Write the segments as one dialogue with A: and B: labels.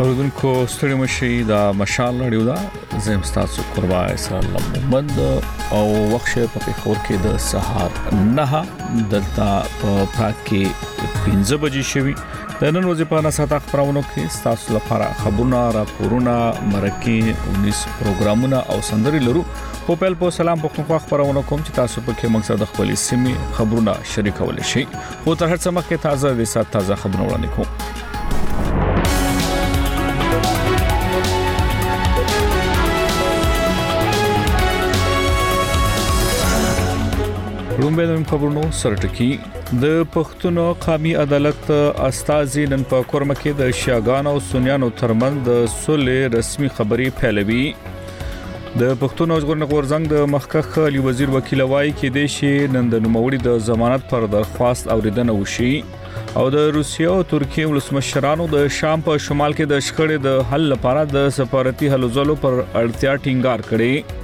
A: اوردونکو ستړي مشي دا مشال لريو دا زم تاسو قربا اسلام محمد او وخت په خور کې د سهار نه دلته په پاکي 15 بجې شوي د نن ورځې په ناساته خبرونو کې تاسو لپاره خبرونه راپورونه مرکه 19 پروګرامونه او سندري لرو په پیل په سلام په خبرونو کوم چې تاسو په کې مقصد خپل سیمه خبرونه شریکول شي خو تر هر څه مخکې تازه د سات تازه خبرونه وړاندې کوم رومبه د خبرونو سرټکی د پښتون قومي عدالت استازي نن په کورم کې د شیاغان او سنیانو ترمن د صلح رسمي خبري پهلوي د پښتون ژغورنې غورځنګ د مخکخ علي وزیر وکیل وای کې د شي نن د نوموړي د ضمانت پر درخواست اوریدنه وشي او د روسیا او ترکیه ولسمشرانو د شام په شمال کې د شخړې د حل لپاره د سفارتي هلو ځلو پر اړتیا ټینګار کړي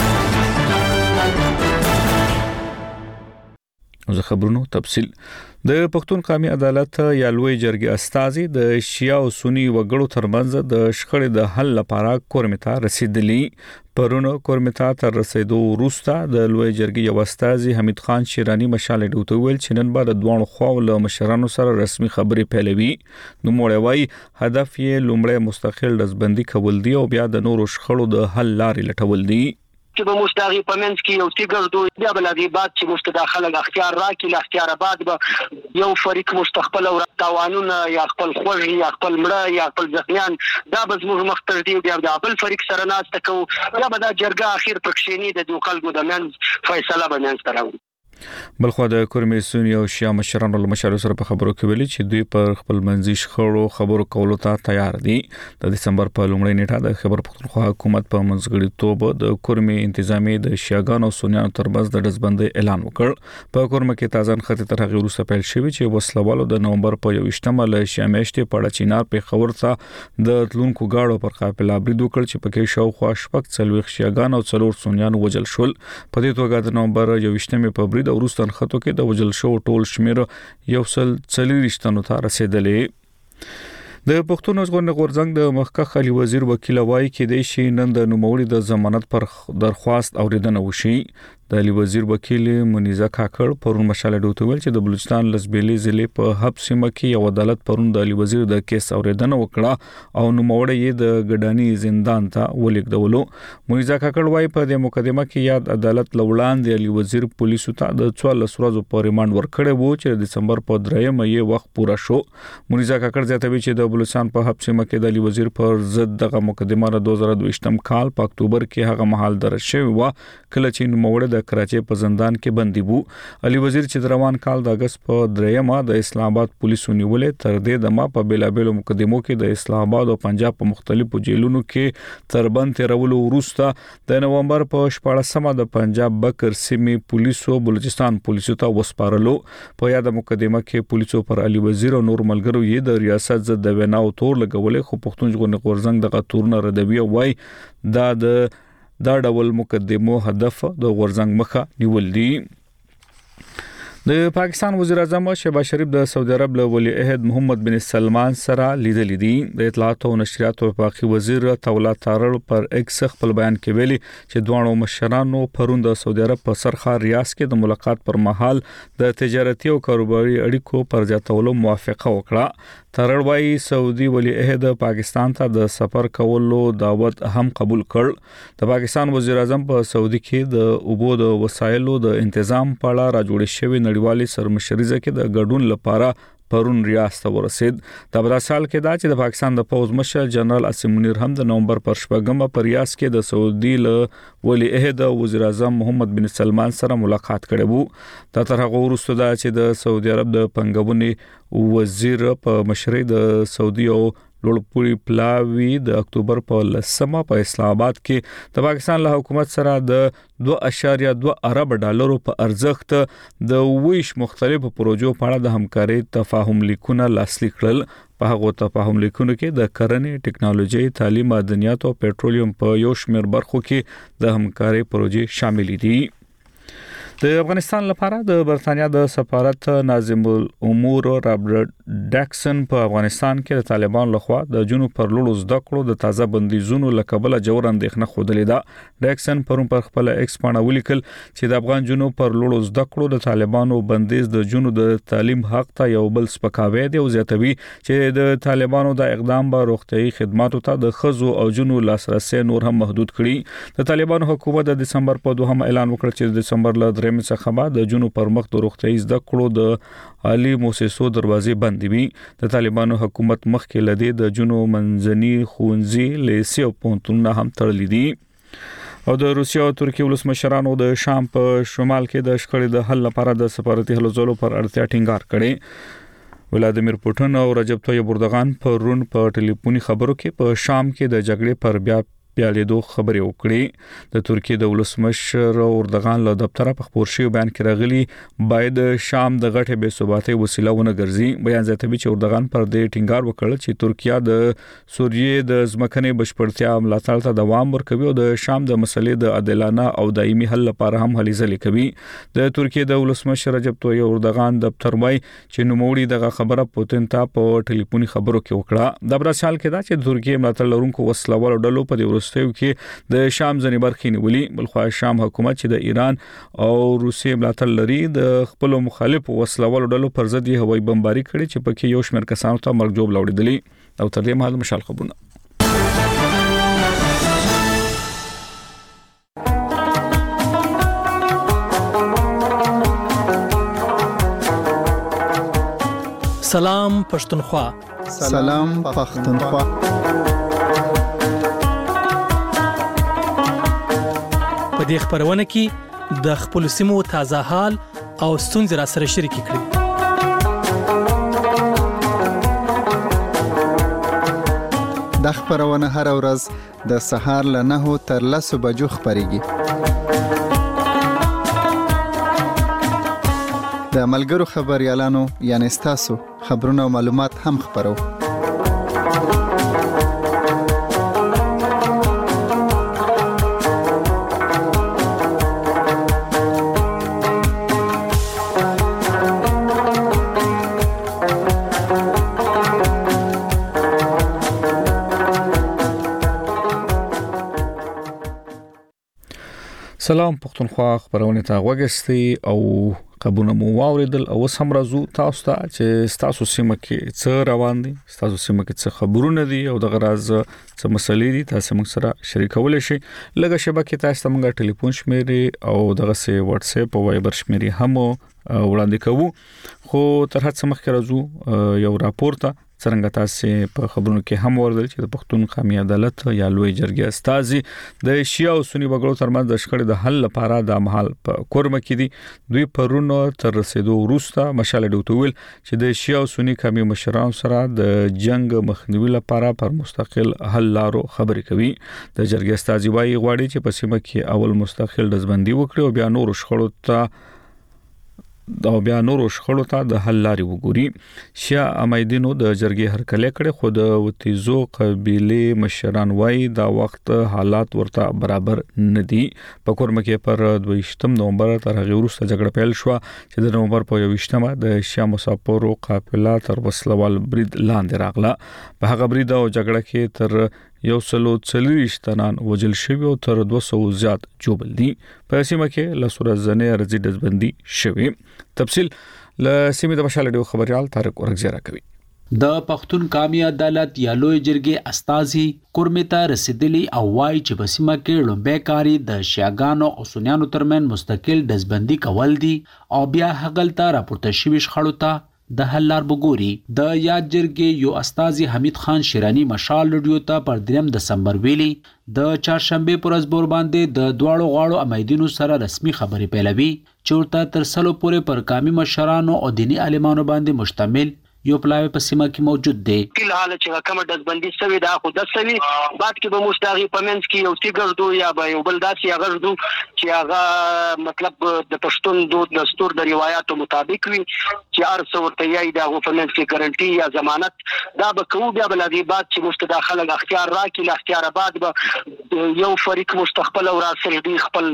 A: زه خبرونو تفصيل د پښتون قومي عدالت یا لوی جرګې استازي د شیا او سنی وګړو ترمنځ د شخړې د حل لپاره کورمتا رسیدلی پرونو کورمتا تر رسیدو وروسته د لوی جرګې یو استازي حمید خان شیرانی مشال ډوته ویل چې نن بعد دوه خواو له مشرانو سره رسمي خبري پیلوي نو موړوي هدف یې لومړی مستقل دزبندي کول دی او بیا د نورو شخړو د حل لارې لټول دي
B: چې به مستغی پمنس کې یو تیګر دوی بیا بل دی بعد چې مستداخله اختیار راکې ل اختیار بعد به یو فریق مستقبل او قوانونه یا خپل خوږ یا خپل مړه یا خپل ځخیان دا به زموږ مختر دی بیا د خپل فریق سره ناس تکو یا به دا جرګه اخیر پکښینی د دوه خلکو د منځ فیصله بنځ تراو
A: بلخو د کورمې سونی او شیا مشرانو له مشارو سره په خبرو کې ویلي چې دوی پر خپل منځي شخړو خبرو کولو ته تیار دي د دسمبر په لومړۍ نیټه د خبر پښتونخوا حکومت په منځګړی توب د کورمې انتظامی د شیاغان او سونیانو ترمنځ د دزبندۍ اعلان وکړ په کورمه کې تازه خطر تر هغه وروسته پیل شوی چې وسلوالو د نومبر په 28مه له شیامشته پړه چینار په خبر ته د تلونکو گاډو پر قافله برید وکړ چې پکې شاوخوا شپږ څلويخ شیاغان او څلور سونیانو وجل شول په دې توګه د نومبر 28مه په برید وروسته خطو کې د وجل شو ټول شمیر یو سل 40 ته رسیدلې د پښتون ژغورنې غورځنګ د مخکخ علي وزیر وکیل وای کې د شي نن د نوموړي د ضمانت پر درخواست اوریدنه وشي د علي وزیر وکیل منیزه کاکړ پرون مشال ډوته ویل چې د بلوچستان لسبېلې ضلع په حب سیمه کې یو عدالت پرون د علي وزیر د کیس اوریدنه وکړه او نوموړی یې د ګډانی زندان ته ولیکدولو منیزه کاکړ وای په د مقدمه کې یاد عدالت لوړان د علي وزیر پولیسو ته د 14 ورځې په ریماند ورکړی وو چې د دسمبر په 3مه یې وخت پوره شو منیزه کاکړ زیاتوي چې د بلوچستان په حب سیمه کې د علي وزیر پر ضد دغه مقدمه د 2022م کال په اکتوبر کې هغه مهال درج شوی و کله چې نوموړی د کراچي په زندان کې بندي وو علي وزیر چې روان کال د اگست په 3مه د اسلام آباد پولیسو نیولې تر دې د ما په بیلابېلو مقدمو کې د اسلام آباد او پنجاب په مختلفو جیلونو کې تربند تیرولو وروسته د نومبر په 14مه د پنجاب بکر سیمه پولیسو بلوچستان پولیسو ته وسپارلو په یاد مقدمه کې پولیسو پر علي وزیر او نور ملګرو یې د ریاست ضد د ویناو تور لګولې خو پښتون ژغورنې غورځنګ د غتورنه ردوی وای دا ډول مقدمو هدف د غورځنګ مخه نیول دي د پاکستان وزیر اعظم شهباز شریف د سعودي عرب له ولی عہد محمد بن سلمان سره لیدل دي د اطلاعات او نشریات وفاقي وزیر تولا تارړ پر ایکس خپل بیان کې ویلي چې دوه مشرانو پرون د سعودي عرب په سرخار ریاض کې د ملاقات پر مهال د تجارتي او کاروباري اړیکو پر زیاتولو موافقه وکړه تارړ وايي سعودي ولی عہد پاکستان ته د سفر کولو دعوت هم قبول کړ د پاکستان وزیر اعظم په سعودي کې د اوبو د وسایلو د تنظیم په اړه راجوړ شوی نړیوالي سرمشريزه کې د ګډون لپاره پرون ریاض ته ورسید د بل سال کې دا چې د پاکستان د پوز مشر جنرال اسیم منیر هم د نومبر پر 14مه پر ریاض کې د سعودي له ولی عہد وزیر اعظم محمد بن سلمان سره ملاقات کړي وو تر هغه وروسته دا چې د سعودي عرب د پنګونې وزیر په مشرۍ د سعودي او لوړپوړي پلاوی د اکتوبر په 10مه په اسلام آباد کې د پاکستان له حکومت سره د 2.2 ارب ډالرو په ارزښت د ویش مختلفو پروژو په اړه د همکاري تفاهم لیکونه لاسلیک کړل په هغه تفاهم لیکونو کې د کرنې ټکنالوژي تعلیم معدنیات او پېټرولیم په یو شمېر برخو کې د همکاري پروژې شامل دي د افغانستان لپاره د برتانیا د سفارت ناظم الامور رابرټ ډاکسن په افغانستان کې د طالبانو لخوا د جنوب پر لورو زده کړو د تازه بندیزونو لکبله جوړ اندېښنه خوده ده. ډاکسن پرون پر خپل ایکس باندې ولیکل چې د افغان جنوب پر لورو زده کړو د طالبانو بندیز د جنوب د تعلیم حق ته یو بل سپکاوی دی او زیاتوي چې د طالبانو د اقدام به روغتيایي خدماتو ته د خزو او جنو لاسرسي نور هم محدود کړي. د طالبانو حکومت د دسمبر په 2 اعلان وکړ چې د دسمبر ل 3 څخه بعد د جنوب پر مخ د روغتيایي زده کړو د عالی مؤسسو دروازې بندې وي. د طالبانو حکومت مخکې لدی د جنوب منځني ښوونځي لیسې او پوهنتونونه هم تړلي دي. او د روسیې او ترکیې ولسمشرانو د شام په شمال کې د شخړې د حل لپاره د سفارتي هلو ځلو پر اړتیا ټینګار کړي. ولادیمیر پوتین او رجب طیب اردوغان په رون په ټلیفوني خبرو کې په شام کې د جګړې پر بیا پیالېدو خبرې وکړي. د ترکیې د ولسمشر اردوغان له دفتر په خبر شوی بیان کې راغلي باید شام د غټه بې ثباتۍ وسیله ونه ګرځي. بیان زیاتوي چې اردوغان پر دې ټینګار وکړ چې ترکیه د سوریې د ځمکنۍ بشپړتیا ملاتړ ته دوام ورکوي او د شام د مسلې د عادلانه او دایمي حل لپاره هم هلې ځلې کوي. د ترکیې د ولسمشر رجب طیب اردوغان دفتر وايي چې نوموړي دغه خبره پوتین ته په ټلیفوني خبرو کې وکړه. د براشال کې دا چې ترکیې ملاتړ لرونکو وسلوال ډلو په دې کې د شام ځنې برخې نیولې. بلخو شام حکومت چې د ایران او روسیې ملاتړ لري د خپل مخالف وسلوال ډلو پر ضد هوایي بمباري کړې چې پکې یو شمېر کسانو ته مرګ جوړ لوړېدلې. او تر دې مهال مشال خبرونه
C: سلام پښتونخوا.
D: سلام پښتونخوا.
C: په دې خبرونه کې د خپل سیمو تازه حال او ستونزې را سره شریک کړئ.
D: د خبرونه هر ورځ د سهار له 9 تر 10 بجو خبريږي. د ملګرو خبريالانو یعنی تاسو خبرونه او معلومات هم خبرو.
A: سلام پښتونخوا خبرونه ته وګستي او قبونه مو واوریدل او سم راځو تاسو ته چې تاسو سیمه کې څه روان دي، تاسو سیمه کې څه خبرونه دي او د غراز څه مسلې دي تاسو موږ سره شریکول شي. لږه شبکه تاسو ته موږ ټلیفون شمیرې او دغه سه واتس اپ او وایبر شمیرې هم وړاندې کوو. خو تر هڅه مخکې راځو یو راپور ته څنګه تاسو په خبرونو کې هم وردل چې د پښتون قومي عدالت یا لوی جرګې استازي د شیعه او سنی وګړو ترمنځ د شخړې د حل لپاره د محل په کورمه کې دي. دوی پرونو تر رسیدو وروسته مشال ډوټول چې د شیعه او سنی قومي مشرانو سره د جنگ مخنیوي لپاره پر مستقل حل لارو خبرې کوي. د جرګې استازي وايي غواړي چې په سیمه کې اول مستقل دزبندي وکړي او بیا نور شخړو ته د حل لارې وګوري. شیعه امیدینو د جرګې هرکلی کړي خو د وتیزو قبيله مشران وايي دا وخت حالات ورته برابر نه دي. په کورمه کې پر 22 نومبر تر هغه وروسته جګړه پیل شو چې د نومبر په 21مه د شیعه مسافرو قافله تر وسلوال برید لاندې راغله. په هغه برید او جګړه کې تر 140 تنان وجل شوی او تر 200 زیات جوبل دي. په سیمه کې لسوره زنه رضی دزبندي شوی. تفصیل ل سیمه د مشال ډیو خبريال طارق ورغزیرا کوي.
E: د پښتون قومي عدالت یا لوی جرګې استازي کورمه رسیدلی او وايي چې په سیمه کې لومبه کاری د شیعاګانو او سنیانو ترمن مستقل دزبندي کول دي او بیا هغلته راپورته شوی شخړو ته د حل لار بګوري. د یاد جرګې یو استازي حمید خان شیرانی مشال رادیو ته پر 3 دسمبر ویلي د چهارشنبه پر ورځ بور باندې د دواړو غاړو امیدونو سره رسمي خبرې پیلوي چې ورته تر سلو پورې پر قومي مشرانو او دینی عالمانو باندې مشتمل یو پلاوی په سیمه کې موجود دی.
B: فلحال چې کومه دزبندي شوې ده خو د سوي بعد کې به مستغي پمنس کې یو تیګردو یا به یو بل داسې غردو چې هغه مطلب د پښتون دود دستور د روایتو مطابق وي چې هر څو ورته یې د پمنس کې ګارانټي یا ضمانت دا به کوو. بیا بل دی بعد چې مستداخله اختیار راکړي ل اختیار بعد به یو فریق مستقبل او راسل دی خپل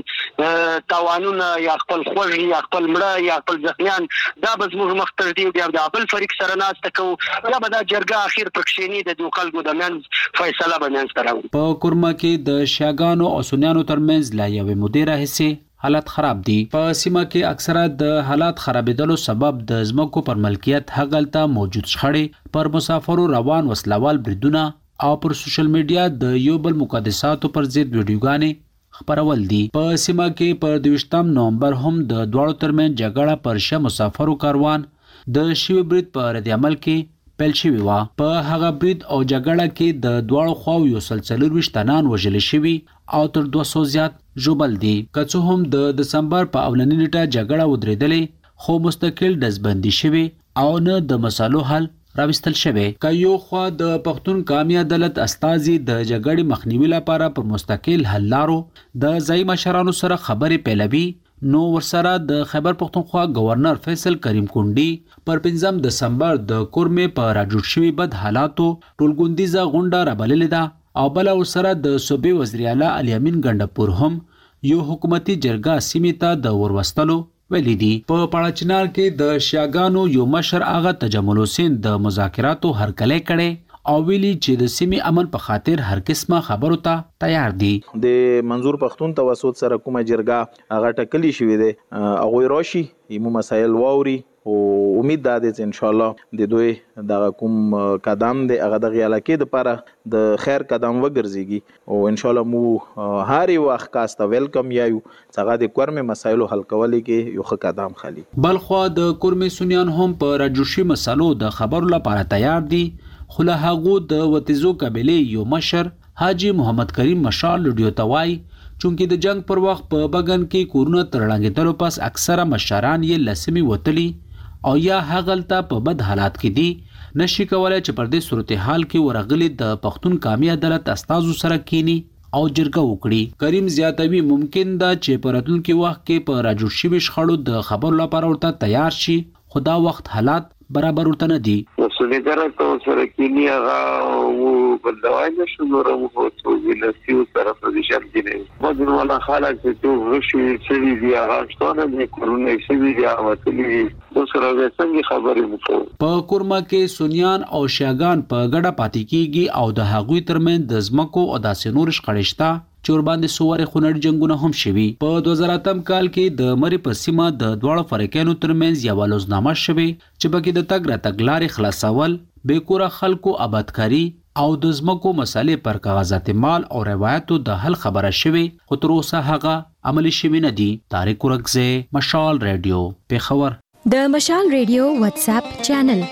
B: توانونه یا خپل خوږ یا خپل مړه یا خپل ځخیان دا به زموږ مخ ته دی. بیا د بل فریق سره ناسته کوو بیا به دا جرګه اخیر پکښینی د دوه خلکو د منځ فیصله به منځ تراو.
E: په کورما کې د شیاګانو او سنیانو ترمنځ لا یوې مدیره حصے حالت خراب دي. په سیمه کې اکثره د حالات خرابېدلو سبب د ځمکو پر ملکیت هغلته موجود شخړې پر مسافرو روان وسلوال بریدونه او پر سوشل میډیا د یو بل مقدساتو پر ضد ویډیوګانې خبرول دي. په سیمه کې پر 28 نومبر هم د دواړو ترمنځ جګړه پر شه مسافرو کاروان د شیو برید په رد عمل کې پیل شوی و. په هغه برید او جګړه کې د دواړو خواو یو سلسله 20 تنان وژل شوي او تر 200 زیات ژوبل دي. که څه هم د دسمبر په اولنۍ نیټه جګړه ودرېدلې خو مستقل ډزبندي شوي او نه د مسالو حل راوستل شوی. که یو خوا د پښتون قومي عدالت استازي د جګړې مخنیوي لپاره پر مستقل حل لارو د ځای مشرانو سره خبرې پیلوي نو ورسره د خیبر پښتونخوا گورنر فیصل کریم کونډي پر 5 دسمبر د کورمې په راجوړ شوي بد حالاتو ټولګوندیزه غونډه رابللې ده او بل ورسره د صوبې وزیر اعلی علي امین ګندپور هم یو حکومتي جرګه سیمې ته د وروستلو ویلي دي. په پاړچنار کې د شیاګانو یو مشر آغا تجمل حسین د مذاکراتو هرکلی کړي او ویلي چې د سیمې امن په خاطر هر قسمه خبرو ته تیار دي.
F: د منظور پښتون توسط سره کومه جرګه هغه ټکلی شوې ده هغه راشي یمو مسایل واوري او امید ده چې ان شاء الله د دوی د کوم قدم د هغه د علاقې د لپاره د خیر قدم وګرځيږي او ان شاء الله مو هاري وخت کاسته ویلکم یایو څنګه د کورمې مسایلو حل کولو کې یو ښه قدم خالي.
E: بل خو د کورمې سنیان هم په راجوشي مسالو د خبرو لپاره تیار دي خو له هغه د وتیزو قبيله یو مشر حاجی محمد کریم مشال لډیو توای چونکه د جنگ پر وخت په بغن کې کورونه ترړانګېدلو پس اکثره مشران یې لسمي وتلی او یا هغلته په بد حالات کې دي نشي کولای چې پر دې صورتحال کې ورغلي د پښتون قومي عدالت استازو سره کینی او جرګه وکړي. کریم زیاتوي ممکن ده چې په راتلونکي وخت کې په راجوړ شوي شخړو د خبرو لپاره ورته تیار شي خو دا وخت حالات برابر ورته نه دي.
G: سلیدره تو سره کینی هغه او بلدوای نشو نور مو څو ویلسیو سره پوزیشن کې نه بدن ولا خلک چې تو رشي سوي دی هغه څونه نه کورونه سوي دی او تللی د سره څنګه خبرې وکړو. په
E: کورما کې سنیان او شیاګان په ګډه پاتې کیږي او د هغوی ترمنځ د ځمکو او داسې نور شخړشتا چور باندې سوره خونړ جنگونه هم شوي. په 2008 کال کې د مری په سیمه د دواړو فریقینو ترمنځ یو لوزنامه شوي چې بګې د تګ را تګلارې خلاصول بیکوره خلکو آبادکاری او د ځمکو مسالې پر کاغذات مال او روایتو د حل خبره شوي خو تر اوسه هغه عملي شوي نه دي. طارق ورکزه، مشال ریډیو، پیښور.
H: د مشال ریډیو واتس اپ چینل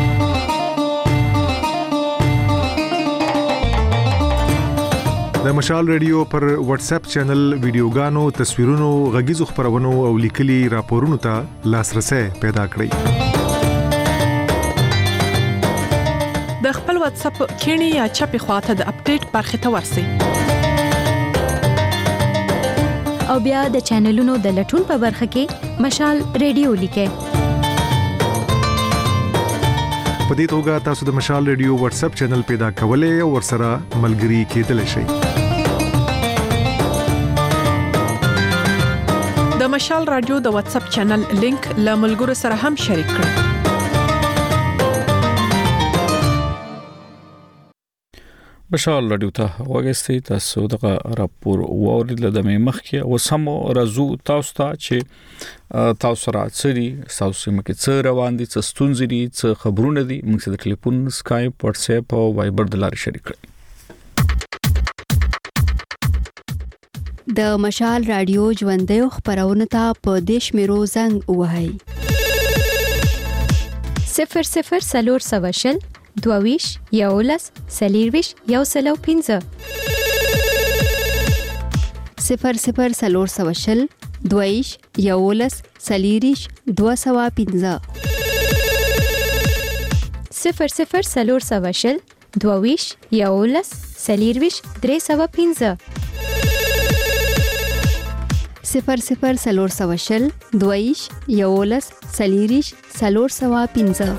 I: د مشال ریډیو پر واتس اپ چینل ویډیوګانو، تصویرونو، غږیزو خبرونو او لیکلي راپورونو ته لاسرسي پیدا کړئ.
J: د خپل واتس اپ کینی یا چپی خواته د اپډیټ برخه ته ورسی
H: او بیا د چینلونو د لټون په برخه کې مشال ریډیو لیکه.
I: په دې توګه تاسو د مشال ریډیو واتس اپ چینل پیدا کولای او ورسره ملګري کېدلی شئ.
J: د مشال رادیو د واتس اپ چینل لینک له ملګرو سره هم شریک کړئ.
A: مشال رادیو ته وګورئ تاسو دغه راپور وورید د مخ کې او سم رازو تاسو ته چې تاسو را چری تاسو مکه څه روان دي څه ستونزې دي څه خبرونه دي موږ سره ټلیفون سکایپ واتس اپ او وایبر د لارې شریک کړئ.
K: د مشال رادیو ژوندۍ خبرونه ته په دیش میرو زنګ وهاي
H: 00 22 یولس سلیرویش یو سلو 15
K: 00 سلور 22 یولس سلیریش 215
H: 00 22 11 23 315
K: 00 22 11 23 315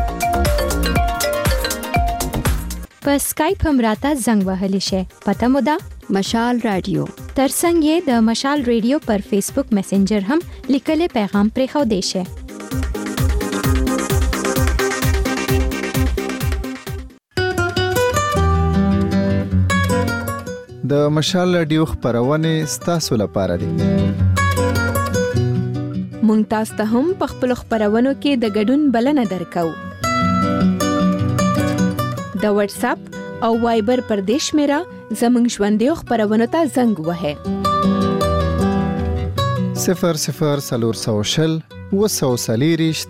H: په اسکایپ هم راته زنګ وهلی شي. پته مو ده
K: مشال رادیو.
H: ترڅنګ یې د مشال ریډیو پر فیسبوک میسنجر هم لیکلي پیغام پرې خو دی شي.
D: د مشال رادیو خبرونه ستاسو لپاره دي.
J: مونږ تاسو ته هم په خپل خبرونو کې د ګډون بلنه درکو. د واتس اپ او وایبر پر دیش میرا زمنګ ژوندې خبرونه ته زنګ وهه
D: 00 240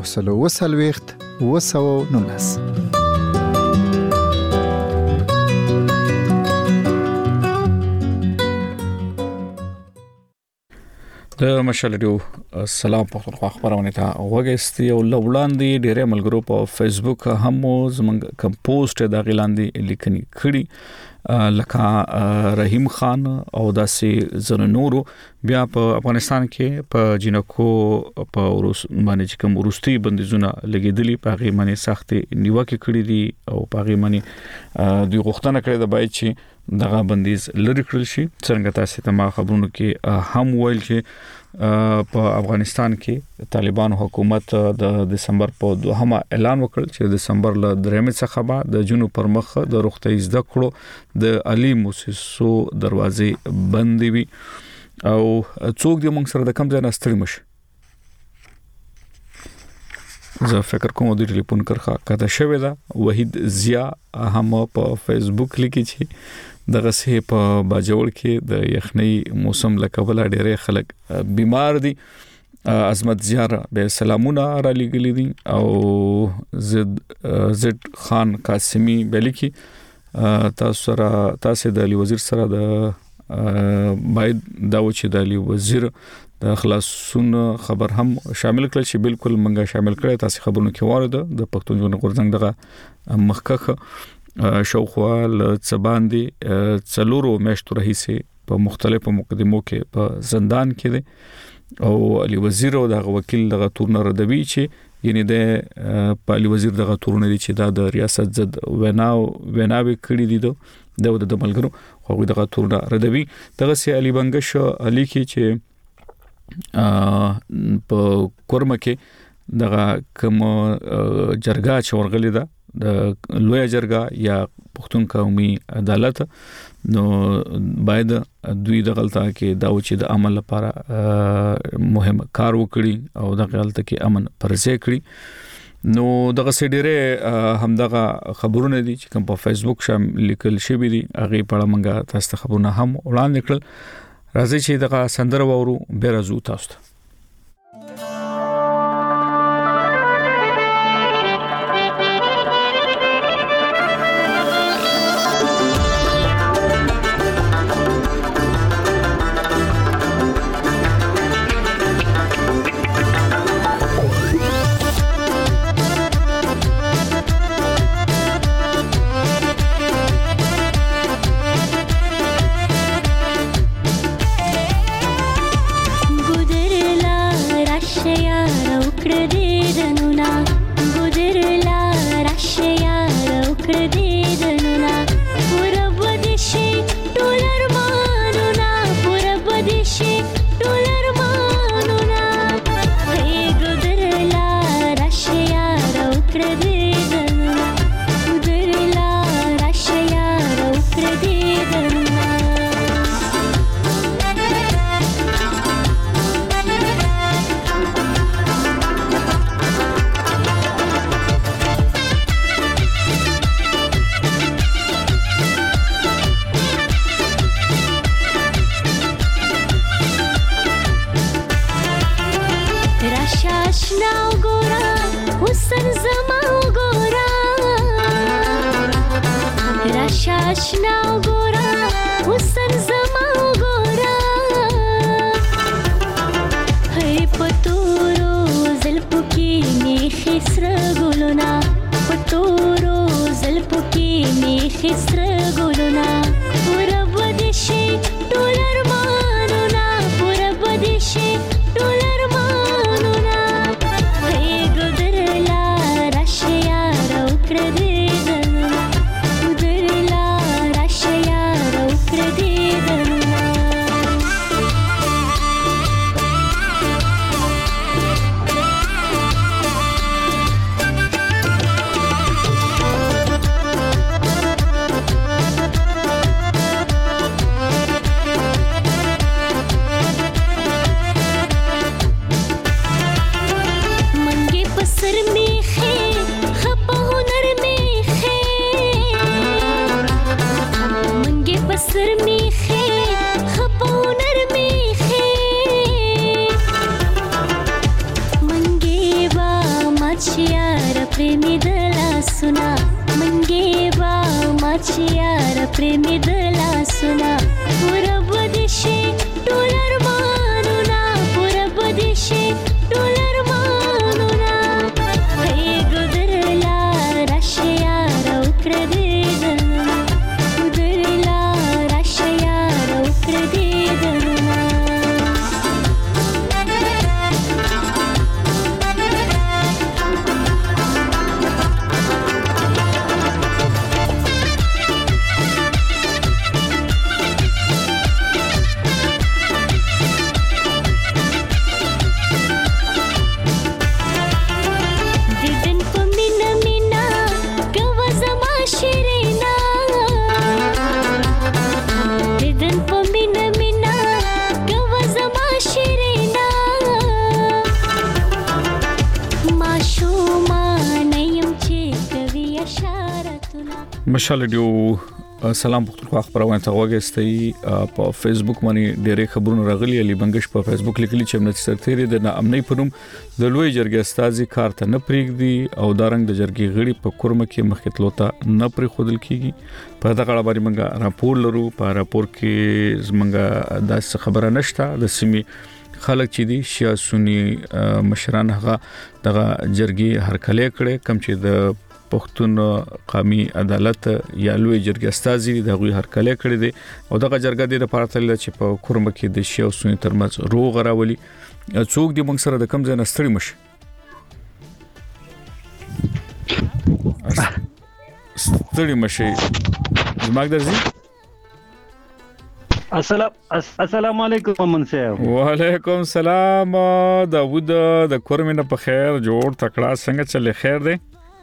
D: 119
A: د مشال ریډیو سلام پښتونخوا خبرونه ته وګورئ او لوړاندې ډېرې ملګرو په فیسبوک هم زمونږ کوم پوسټ د غلاندې لیکنې کړي لکه رحیم خان او داسې زنورو بیا په افغانستان کې په جنکو په روس باندې کوم روسي بندیزونه لګیدلي په غي باندې سخت نیوکه کړې دي او په غي باندې دوی غوښتنه کړې ده باید چې دغه بندیز لری کړل شي. څنګه تاسو ته ما خبرونه کې هم ویل چې په افغانستان کې طالبان حکومت د دسمبر په 2 اعلان وکړ چې دسمبر ل 3 څخه بعد د جنوب پر مخ د روغتي زده کړو د علي موسسو دروازې بندې وي او څوک د موږ سره د کم ځای نه ستړي مشه. زه فکر کوم د ټلیفون کرخه کته شوې ده وحید ضیا هم په فیسبوک لیکي چې دغه سه په باجوړ کې د یخنۍ موسم لکبل ډېرې خلک بیمار دي. عظمت زیار به سلامونه را لګلې دي او زد خان قاسمی بلکی تاسو د علي وزیر سره د باید دا و چې د علي وزیر د خلاصون خبر هم شامل کړل چې بالکل منګه شامل کړی. تاسو خبرونه کې وارده د پښتون ژوند غورځنګ دغه مخکخه شوخوا ل څباندې څلورو میاشتو راهیسې په مختلفو مقدمو کې په زندان کې دي او علي وزیر او دغه وکیل دغه تورن ردوي چې یعنی د علي وزیر دغه تورن دي چې د ریاست زد وناوي کړی دي د ملګرو خو دغه تورن ردوي دغه سي علي بنگش علي کې چې په کورمه کې دغه کوم جرګه چورغلی ده د لوی جرګه یا پښتون قومي عدالت نو باید دوی د غلطه کې دا و چې د عمل لپاره مهم کار وکړي او د غلطه کې امن پرځې کړي. نو دغه سډيره همدغه خبرونه دي چې کوم په فیسبوک شامل لیکل شوی دي هغه په اړه مونږه تاسو ته خبرونه هم وړاندې کړل. راځي چې دغه سندره وورو به راځو تاسو ته.
L: پتو خسر ګلونه پوره بده شي ټول ارمانونه پوره بده شي ټول ارمانونه هي ګدرلا راشه یار او کړ دې دنه ګدرلا راشه یار او کړ دې دنه سر میخه خپونر میخه منګي با مچيار پرېمې دلا سنا منګي با مچيار پرېمې دلا سنا پورا بدشي ټول ارمانونه پورا بدشي ټول ارمانونه هي ګدرلا راشه یار او کړ دې
A: مشال ریډیو سلام پختونخوا خبرونه ته وګستئ په فیسبوک باندې ډېرې خبرونه راغلي علي بنگش په فیسبوک لیکلي چې امنیت سرتيري د نامنۍ پنوم د لوی جرګې استازي کار ته نه پریږدي او دارنګ د جرګې غړي په کورمه کې مخکتلو ته نه پری خودل کیږي په دغه اړه باندې موږ راپور لرو په راپور کې زموږ داسې خبره نشته د سیمې خلک چې دي شیا سنی مشران هغه دغه جرګې هرکلی کړي کم چې د پښتون قومي عدالت یا لوی جرګې استازي د غوي هرکلی کړي دي او دغه جرګه د لپاره تل چې په کورمه کې د شیا سنی ترمنځ روغ راولي څوک دې موږ سره د کم ځای نستړي مش ستړي مشي زماګ درځي
M: السلام علیکم امن صاحب
A: وعلیکم السلام داوود د کورمنه په خیر جوړ تکړه څنګه چلے خیر دی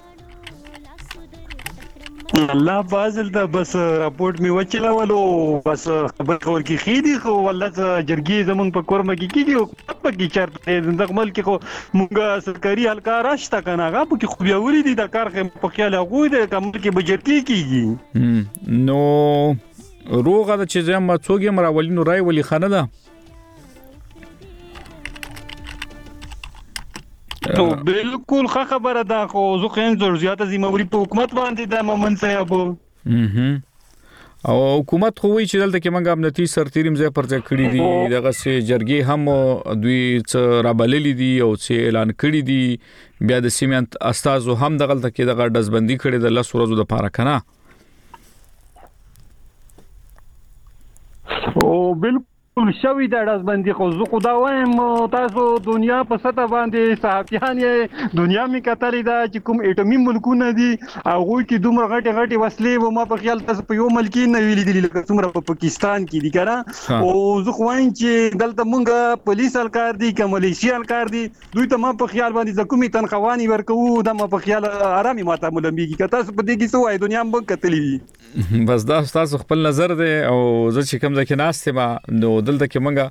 M: الله فاضل دا بس راپورټ می وچلولو بس خبر خور کی خېدي خو والله جرګي زمون په کورمه کې کیږي او په کې چرته زندګ ملک خو مونږه سرکاري الکار راشته کنه هغه په کې خو بیا ولې دي د کار په خیال غوې د کوم کې بجټي کیږي
A: نو روغه د چې زما څوګي مراولینو راي ولي خانه ده
M: تو بالکل خبره ده خو زه خین زور زیاته زموږ په حکومت باندې د مومن صاحب
A: او حکومت خو وی چې دلته کې منګ امنیتي سرتیریم ځای پر ځای کړی دي دغه سي جرګي هم دوی څ رابللې دي او څ اعلان کړی دي بیا د سیمنت استادو هم دغه کې دغه دزبندي کړي د 10 ورځې د پاره کنه
M: او بالکل شوی د دزبندي خو زه خدا وایم تاسو دنیا په سطح باندې صحافیان یې دنیا می کتلې دا چې کوم اټومي ملکونه دي هغه کې دومره غټي وسلې و ما په خیال تاسو په یو ملک نه ویلې دي لکه څومره په پاکستان کې دي کنه او زه خو وایم چې دلته مونږه پولیس الکار دي کملیشي الکار دي دوی ته ما په خیال باندې زکومي تنخوانی ورکو د ما په خیال آرامي ماته ملمبيږي که تاسو په دې کې څه وای دنیا مو کتلې
A: بس دا تاسو خپل نظر دی او زه چې کوم ځکه ناشته ما نو دلته کې منګه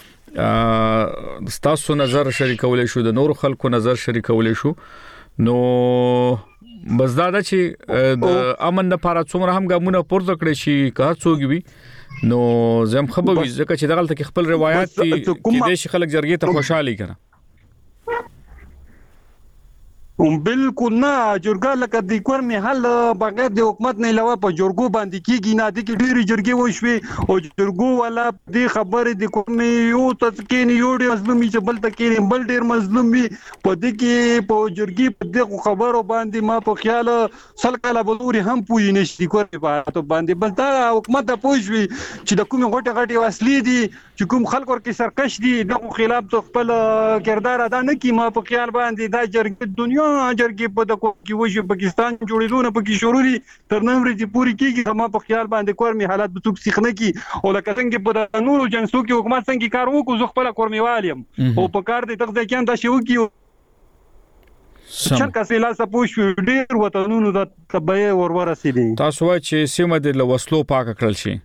A: تاسو نظر شریکولې شو د نور خلکو نظر شریکولې شو نو بس دا چې د امن لپاره څومره هم ګامونه پورته کړی شي که څوک وي نو زم خبرې ځکه چې دغه تل خپل روایت دي چې د خلک جرګې ته خوشحالي کړه
M: بالکل نه جرګه لکه د کور می حل بغیر د حکومت نه علاوه په جرګو باندې کیږي نه د ډېری جرګې وشوي او جرګو ولا د خبرې د کوم یو تسکین یو ډېر مظلومي چې بل تکین بل ډېر مظلومي په دې کې په جرګې په دغه خبرو باندې ما په خیال سل کاله بلوري هم پوي نشي کور په باندې بل دا حکومت ته پوښوي چې د کوم غټه غټي وسلې دي چې کوم خلکو کې سرکش دي دغه خلاف د خپل کردار ادا نه کی ما په خیال باندې دا جرګې دنیا جرګې په دغه کې وشي پاکستان جوړېدونه پکې شروع دي تر نن ورځې پوری کیږي ما په خیال باندې کور می حالت به څوک سیخنه کی او لکه څنګه په نورو جنسو کې حکومت څنګه کار وکړو زه خپل کور می والیم او په کار دي تغذیه کېم دا شی وکي شرکه سیلا سپوش ډیر وطنونو د تبعه ورسېدي
A: تاسو وایي چې سیمه د لوسلو پاک کړل شي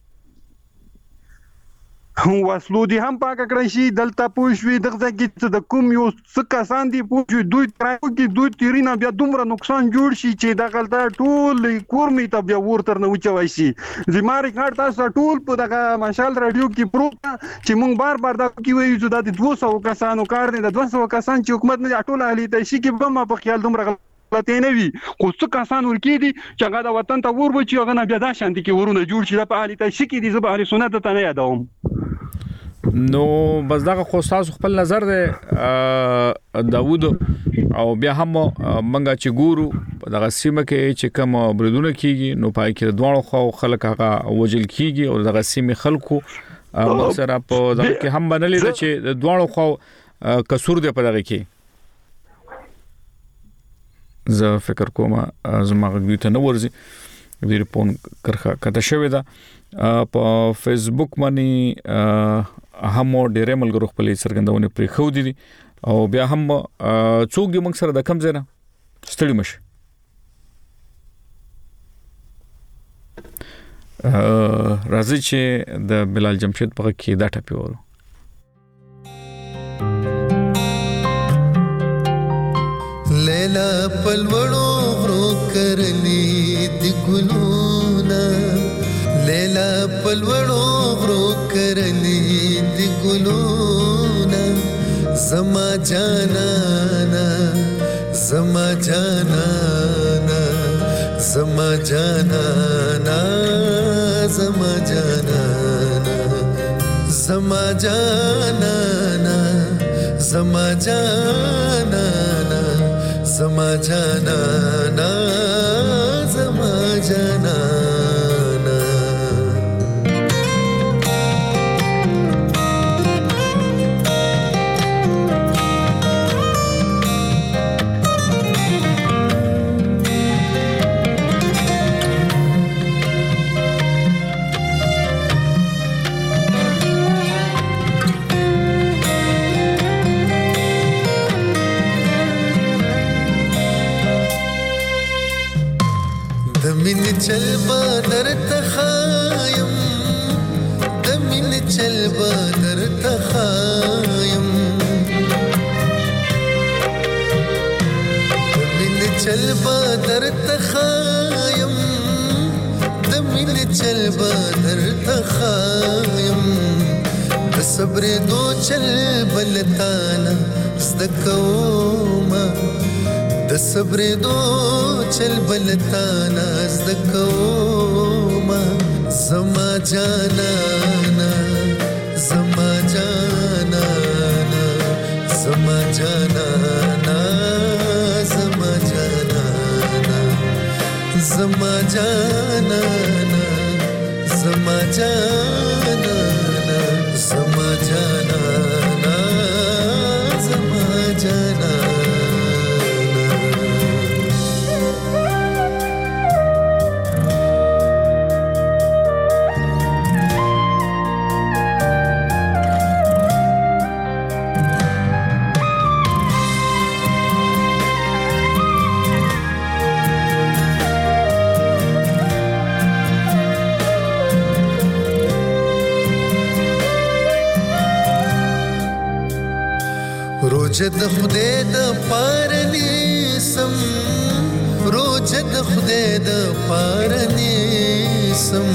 M: وسلو دي هم پاک کړی شي دلته پوښوي دغه کې د کوم یو څه کسان دي پوښوي دوی ترایو کې دوی تیرینا بیا دومره نقصان جوړ شي چې د غلطه ټول کورمي ته بیا ورتر نه وچوي شي زماري کار تاسو ټول په دغه مشال رادیو کې پروت چې مونږ بار دا کې وایو چې د 200 کسانو کار نه د 200 کسان چې حکومت نه ټول اهلی ته شي کې به ما په خیال دومره لاتینوي خو څه کسان ورکی دي چې هغه د وطن ته ور بچي هغه نه بیا د شانتي کې ورونه جوړ شي په اهلی ته شي کې دي زبر سنت ته نه یادوم
A: نو بس دا خو تاسو خپل نظر دی داوود او بیا هم منګه چې ګورو دغه سیمه کې چې کوم بریدونه کیږي نو پای کې دوه خو خلک هغه وجل کیږي او دغه سیمه خلکو مکسره په دغه کې هم بنلې چې دوه خو قصور دی په دغه کې زه فکر کوم زما غوښتنه ته نو ورزي د ریپون کرخه کته شوې ده په فیسبوک باندې هم ډېر ملګرو خپل څرګندونه پرې خو دي او بیا هم څوک دې موږ سره د کم ځای نه ستړي مشه راځي چې د بلال جمشید په کې دا ټاپي ورو
N: لیلا پلوړو غرو کرلی د ګلونا لیلا پلوړو غرو کرلی د ګلونا زما جانانا زما جانانا زما جانانا زما جانانا زما جانانا زما جانانا زما جانانا زما جانانا چل بدر تخایم دمین چل بدر تخایم دمین چل بدر تخایم دمین چل بدر تخایم صبر دو چل بلتانا زدکوما د صبر دو چل بلتانا زدکوما زما جانانا زما جانانا زما جانانا زما جانانا زما جانانا زما جانانا زما جانانا زما جانانا روزه د خدای د پارني سم روزه د خدای د پارني سم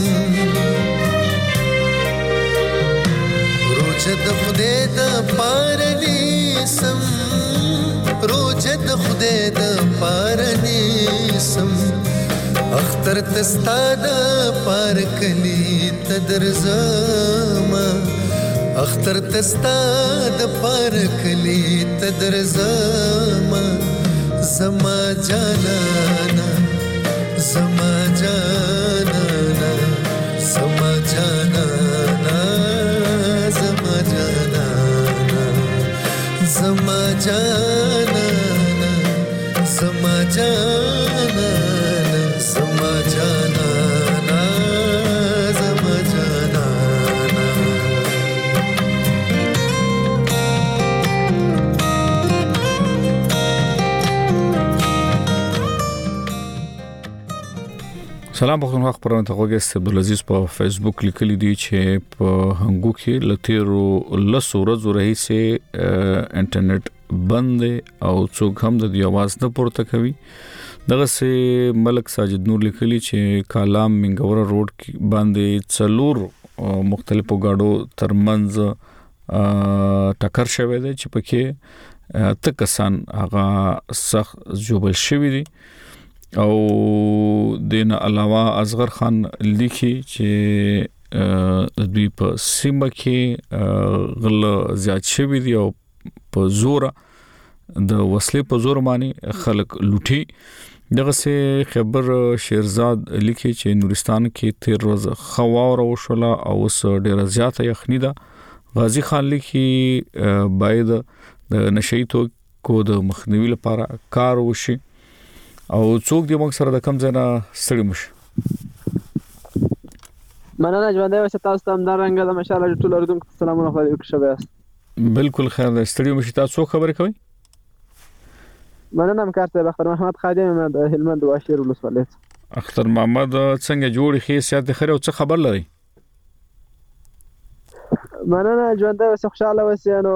N: روزه د خدای د پارني سم روزه د خدای د پارنې سم اختر تستا د پار کلی تدرزما اختر تستا د پار کلی تدرزما زما جانانا زما جانانا زما جانانا زما جانانا زما جانانا زما جانانا زما جانانا زما جانانا
A: سلام پښتونخوا خبرونه ته غوږی عبدالعزيز په فیسبوک لیکلی دی چې په هنګو کې لتیرو لسو ورځو رئیسه انټرنیټ بند او څوک هم د आवाज نه پورته کوي دغه سه ملک ساجد نور لیکلی چې کالام منګور روډ باندې څلور مختلفو گاډو ترمنځ ټکر شوه دی چې پکې تکسان هغه سخت جوبل شوی دی او دین علاوه اصغر خان لیکي چې دوی په سیمه کې غل زیات شوی دی او په زور د وسلې په زور باندې خلک لوټي دغه سه خبر شیرزاد لیکي چې نورستان کې 13 ورځ خواور وشوله او اوس ډیر زیات یخنی ده غازی خان لیکي باید د نشیتو کو د مخنیوي لپاره کار وشي او څوک دې موږ سره د کم ځای نه ستړي مشه
O: مننه ژوندۍ اوسه تاسو ته همدارنګه د مشال ټول اردوونکو ته سلامونه خو دې وکړه یاست
A: بالکل خیر ده ستړي مشه تاسو خبرې کوي
O: مننه همکار ته اختر محمد خادم د هلمند واشیر ولسوالۍ
A: اختر محمد څنګه جوړ خې سیاست خره او څه خبر لري
O: مننه ژوندۍ اوسه خوشاله اوسه نو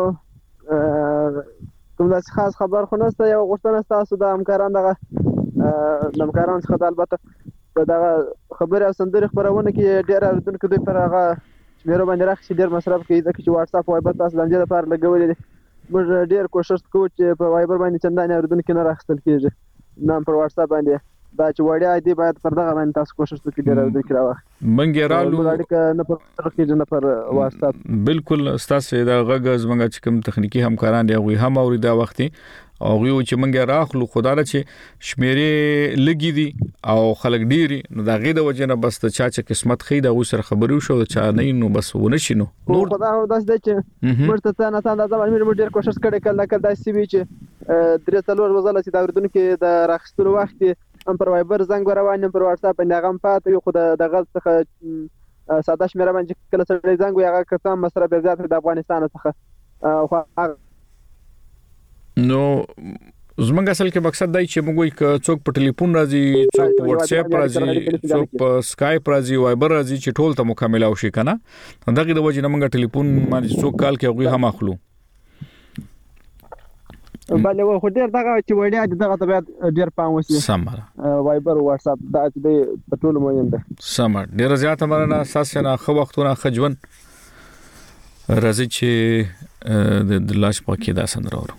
O: کوم داسې خاص خبر خو نشته یو غوښتنه تاسو د همکارانو دغه همکارانو څخه البته دا خبره او سندره خبرونه کې ډیر اردوونکو دوی پر هغه شمیرو باندې راخي ډیر مصرف کوي ځکه چې واتس اپ وایبر تاسو لنجه لپاره لګولې دي موږ ډیر کوشش کوو چې په وایبر باندې چندانې اردوونکو نه راخستل کیږي نام پر واتس اپ باندې دا چې وړیا دی باید پر دغه باندې تاسو کوشش وکړئ ډیر اردوونکو راوخ
A: منګ رالو
O: نه پر کېږي نه پر واتس اپ
A: بالکل تاسو دا غږ زمونږ چې کوم تخنیکی همکاران دی هغه هم اوري دا وختي او یو چې منګه راخلو خدای چې شمیرې لګي دي او خلک ډيري نو دا غي د وجه نه بس ته چا چې قسمت خې دا و سره خبرو شو چا نه نو بس ونه شینو
O: نور خدای هو داس دی چې مرته نه تاسو دا باندې ډیر کوشش کړي کله کله داسې وی چې درې څلور وزله چې دا اردوونکو د راخستلو وخت هم پر وایبر زنګ روان پر واتس اپ باندې غم پات یو خدای دغه څخه ساده شمیره باندې کله سره زنګ وي هغه کسان مسره به زیات د افغانستان څخه
A: نو زمونږ اصل کې مقصد دی چې موږ څوک په ټلیفون راځي څوک په واتس اپ راځي څوک په سکایپ راځي وایبر راځي چې ټول ته مکمل او شي کنه دغه د وجه نه موږ ټلیفون باندې څوک کال کې هغه هم اخلو
O: بل و خو ډیر دغه چې وړیا دغه طبيعت ډیر پام وسی
A: سمره
O: وایبر او واتس اپ دا چې په ټول مهم ده
A: سمره ډیر زیات مرنه اساس نه خو وختونه خجون راځي چې د لاش پاکي دا سندرو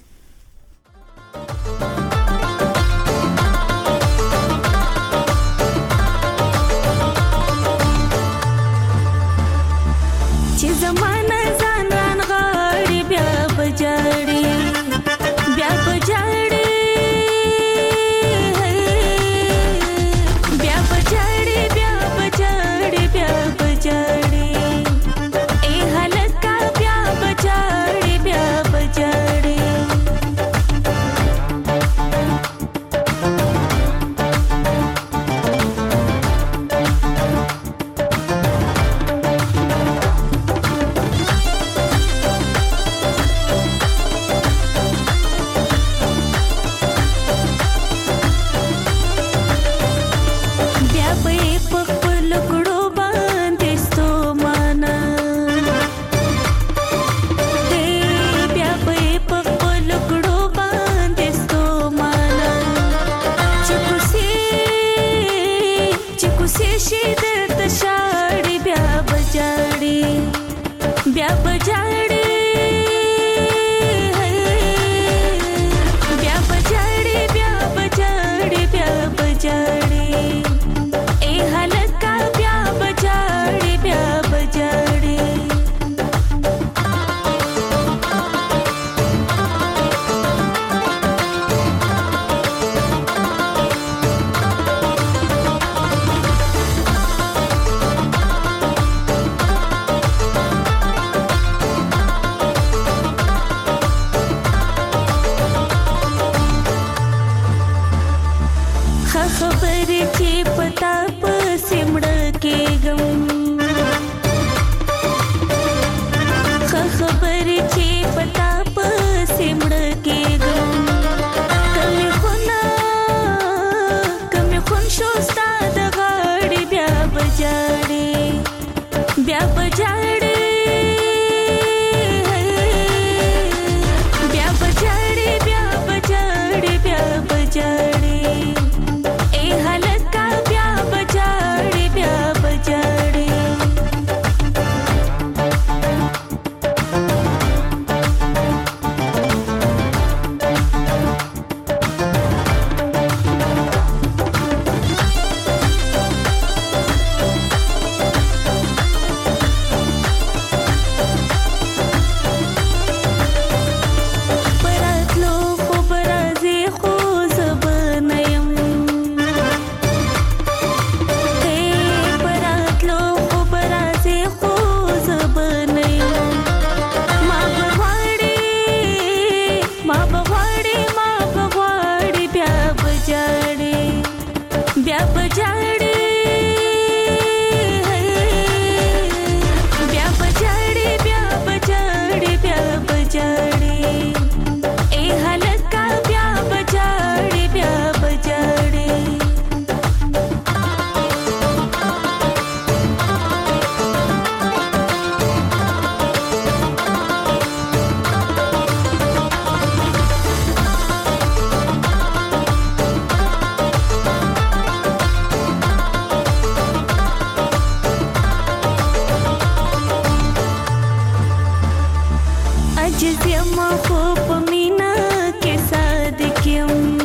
L: عجز یم خو په مینا کې صادق یم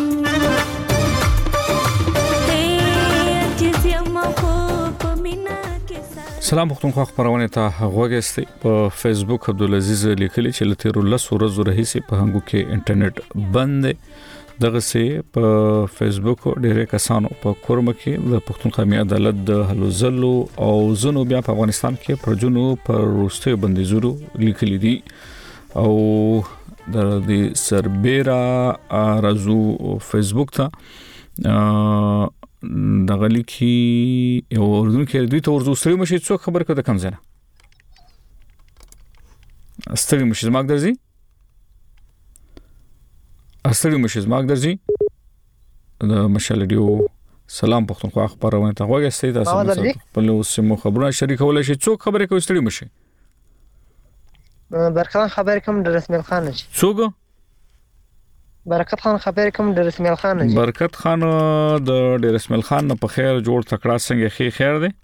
A: سلام پښتونخوا خبرونه ته غوږی په فیسبوک عبدالعزیز لیکلی چې لته رول سورز رهیسي په هنګو کې انټرنیټ بند دغه سي په فیسبوک ډیره کسانو په کورم کې د پښتونخوا می عدالت د حلوزلو او زنو بیا په افغانستان کې پرجنو پر روسته بندیزورو لیکلي دي او د دې سربېرا رازو فیسبوک ته د غلی کې یو اردن کې دوی ته ورزو ستړي مشي څوک خبر کړه کم زنه ستړي مشي زماګ درځي ستړي مشي زماګ درځي د مشال ډیو سلام پښتونخوا خبرونه ته غوږی ستې تاسو په لوسمو خبرونه شریکول شي څوک خبره کوي ستړي مشي
P: برخان خبر کوم د رسمي خان شي
A: څوک
P: برکت خان خبر کوم د رسمي خان جی
A: برکت خان د رسمي خان په خیر جوړ تکړه څنګه خیر دی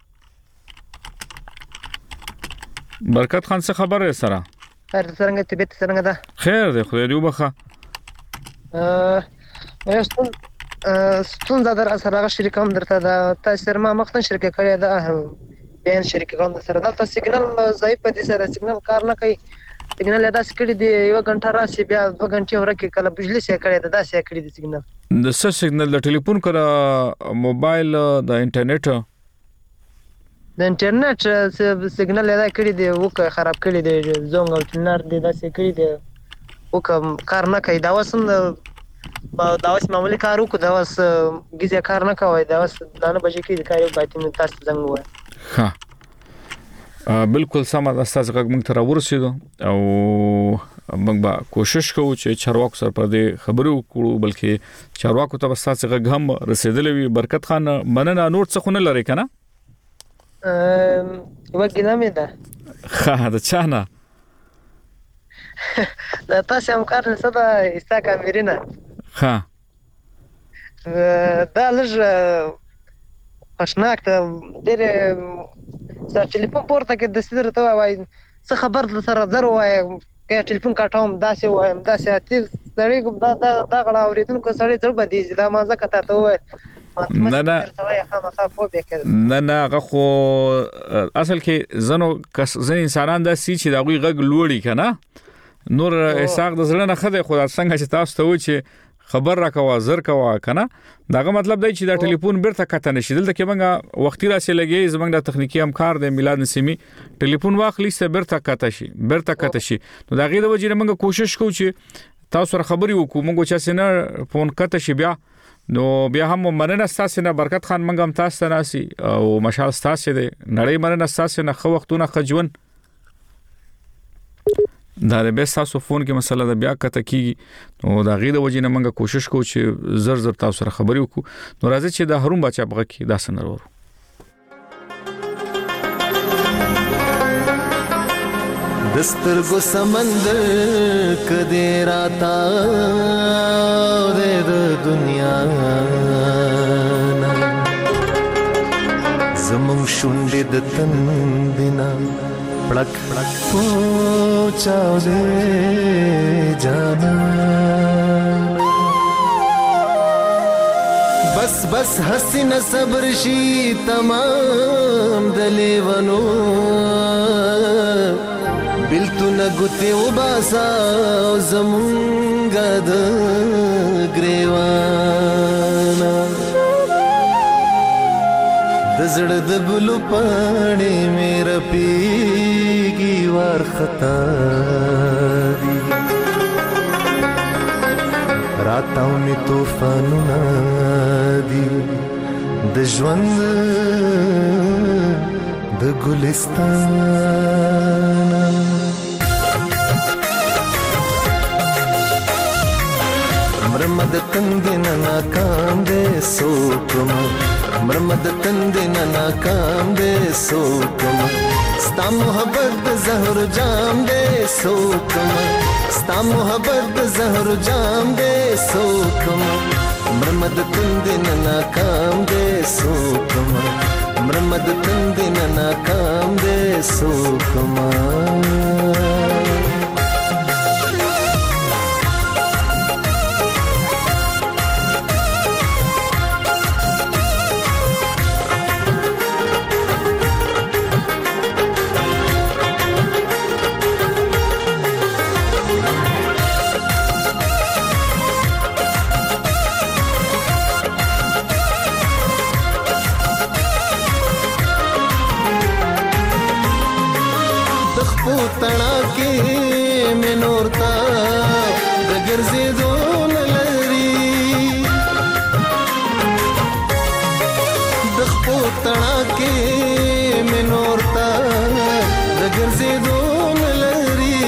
A: برکت خان څه خبره سره
P: خیر څنګه طبيعت څنګه ده
A: خیر دی خو دې وبخه
P: ستون زادر سره شریکوم درته دا تاسو ما مختن شریک کړی دا بیان شریک کوم سره دا سیګنال ضعیف دي سره سیګنال کار نه کوي سیګنال ادا سکړي دی 1 غنټه راشي بیا 2 غنټه ورکه کله بجلی سي کړی دا سي کړی دی سیګنال
A: د سیګنال د ټلیفون کړه موبایل د انټرنیټ
P: سیګنال ادا کړی دی وک خراب کړی دی زونګ او چنار دی دا سي کړی دی وک کار نه کوي دا وسم دا وس معمولی کار وکړو دا وس گیزه کار نه کوي دا وس دانه بجې کې کار باید تاسو څنګه وای
A: ها بالکل سم د استاد غږ موږ ته راورسېدو او موږ به کوشش کوو چې چارواکو سره په دې خبرو وکړو بلکې چارواکو ته استاد غږ هم رسیدلې وي برکت خان مننه نور څه خونه لري کنه
P: وګینه مې ده
A: ها دا چانه
P: دا تاسو هم کار نه سبا استا کامیرینه
A: ها
P: دا لږ پښناک ته ډېر سره ټلیفون پورته کې د سیدر ته وای څه خبر سره زر وای کې ټلیفون کاټوم داسې وایم داسې اتل سړی دا غلا اوریدونکو سړی ځل بدی دا ما ځکه ته وای نه
A: غو اصل کې زنو انسانان د سې چې دا غوي غږ لوړی کنه نور اساق د زړه نه خدای خدای څنګه چې تاسو ته و چې خبر راکوا زر کوا کنه داغه مطلب دی چې دا ټلیفون بیرته کته نشي دلته کې موږ وختي راسي لګي زمنګ د تخنیکی همکار د میلاد نسیمی ټلیفون واخلي سه بیرته کته شي نو دا غي د وجې موږ کوشش کوو چې تاسو سره خبري وکړو موږ چې سينه فون کته شي بیا نو بیا هم مننه تاسو نه برکت خان موږ هم تاسو ناسي او مشال تاسو دې نړۍ مننه تاسو نه خو وختونه خجون دا به تاسو فون کې مسله د بیا کته کیږي نو دا غي د وجې نه موږ کوشش کوو چې زر تاسو سره خبري وکړو نو راځي چې د هروم بچا بغه کې دا سنرور
N: دسترګو سمندر کدی راتا د دنیا زمون شونډې د تندنا پړک پوچاو دې جانا بس حسین صبر شي تمام دلیونو بلتو نګوتې وباسا زمونږ د ګریوانا د زړه د ګلو پاڼې مې رپېږي وارخطا دي راتاو مې طوفانونه دي د ژوند د ګلستان مرمد تندن ناکام دے سوکما مرمد تندن ناکام دے سوکما ستا محبت زہر جام دے سوکما ستا محبت زہر جام دے سوکما مرمد تندن ناکام دے سوکما مرمد تندن ناکام دے سوکما تڼاکې مې نور تا د ګرځېدو نه لري د خپو تڼاکې مې نور تا د ګرځېدو نه لري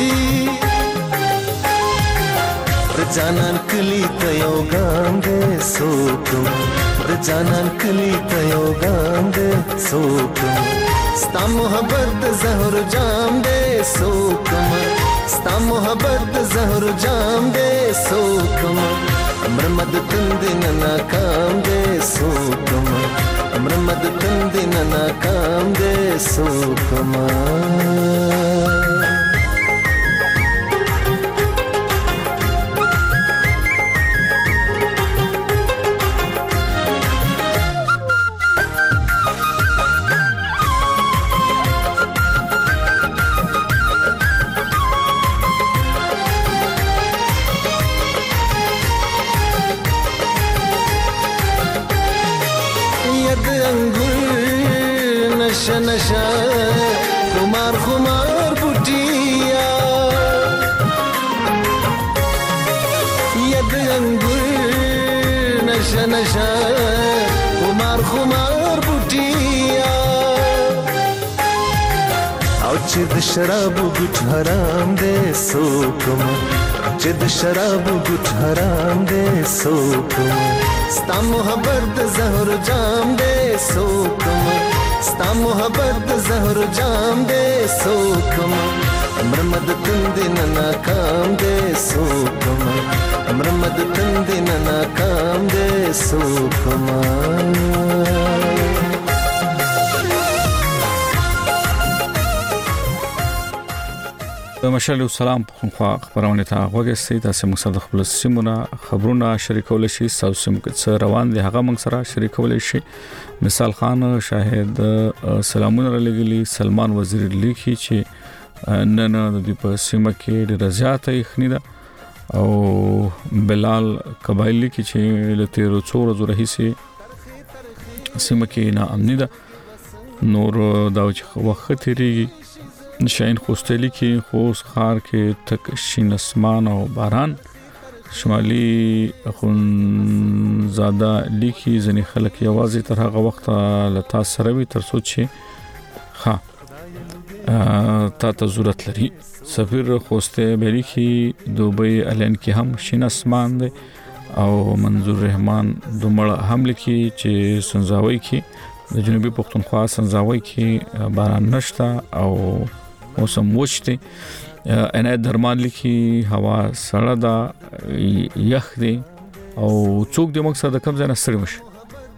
N: د جانان کلی ته یو ګام دی سوکم د جانان کلی ته یو ګام دی سوکم ستا محبت د زهر جام دی سوکم ستا محبت د زهر جام دی سوکم مرمد تند نه ناکام دی سوکم مرمد تند نه ناکام دی سوکم نشا نشا خمار خمار بوټیا ید انګور نشا نشا خمار خمار بوټیا او چې د شراب ګټ حرام دی سوکم چې د شراب ګټ حرام دی سوکم ستا محبت د زهر جام دی سوکم ستا محبت د زهر جام دی سوکم مرمد تند نه ناکام دی سوکم مرمد تند نه ناکام دی سوکم
A: مشال السلام خو خبرونه ته وګورئ تاسو موږ سره خپل سیمونه خبرونه شریکول شي تاسو موږ سره روان دي هغه موږ سره شریکول شي مثال خان شاهد سلامونه لګلی سلمان وزیر لیکي چې نن د په سیمه کې د رضایت یخنی ده او بلال قبایلی کې چې لته څو ورځې رهیسي سیمه کې نه امنی ده نور دا چې وخت تیریږي شاین خوستلی کې خوست خار کې تک شین اسمان او باران شمالي خون زاده لیکي ځنې خلک یوازې تر هغه وخت لتا سره وي تر څو چې ها تا ته ضرورت لري سفیر خوسته بلی کې دوبۍ الین کې هم شین اسمان دی او منظور رحمان دومره هم لیکي چې سنځاوي کې د جنوبي پښتونخوا سنځاوي کې باران نشته او موسم وشته عنایت درمان لیکي هوا سړه ده یخ دی او څوک د مقصد کم ځای نه ستړي مشي